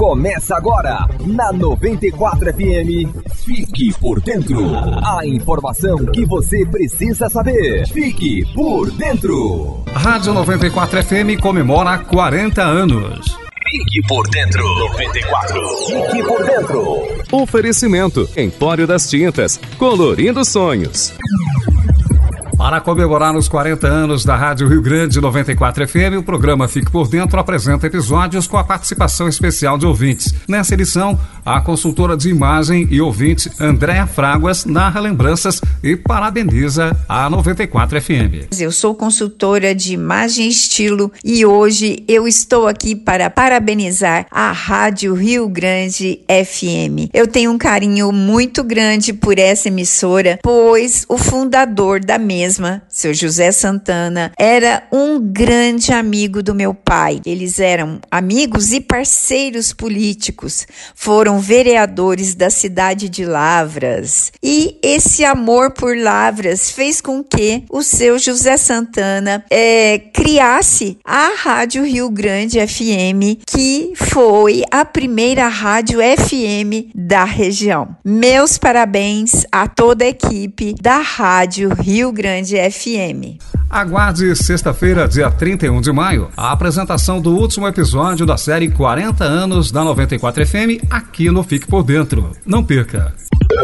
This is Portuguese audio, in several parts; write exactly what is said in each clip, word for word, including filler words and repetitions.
Começa agora, na noventa e quatro F M. Fique por dentro. A informação que você precisa saber. Fique por dentro. Rádio noventa e quatro F M comemora quarenta anos. Fique por dentro. noventa e quatro. Fique por dentro. Oferecimento: Empório das Tintas, colorindo sonhos. Para comemorar os quarenta anos da Rádio Rio Grande noventa e quatro F M, o programa Fique por Dentro apresenta episódios com a participação especial de ouvintes. Nessa edição, a consultora de imagem e ouvinte Andréa Fraguas narra lembranças e parabeniza a noventa e quatro F M. Eu sou consultora de imagem e estilo e hoje eu estou aqui para parabenizar a Rádio Rio Grande F M. Eu tenho um carinho muito grande por essa emissora, pois o fundador da mesa, seu José Santana, era um grande amigo do meu pai. Eles eram amigos e parceiros políticos, foram vereadores da cidade de Lavras. E esse amor por Lavras fez com que o seu José Santana é, criasse a Rádio Rio Grande F M, que foi a primeira rádio F M da região. Meus parabéns a toda a equipe da Rádio Rio Grande F M. Aguarde sexta-feira, dia trinta e um de maio, a apresentação do último episódio da série quarenta anos da noventa e quatro F M aqui no Fique por Dentro. Não perca!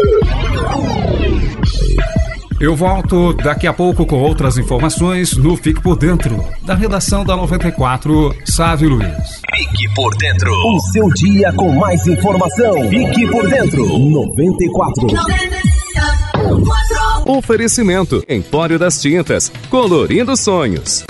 Eu volto daqui a pouco com outras informações no Fique por Dentro, da redação da noventa e quatro, Sávio Luiz. Fique por Dentro. O seu dia com mais informação. Fique por Dentro. noventa e quatro. Oferecimento: Empório das Tintas, colorindo sonhos.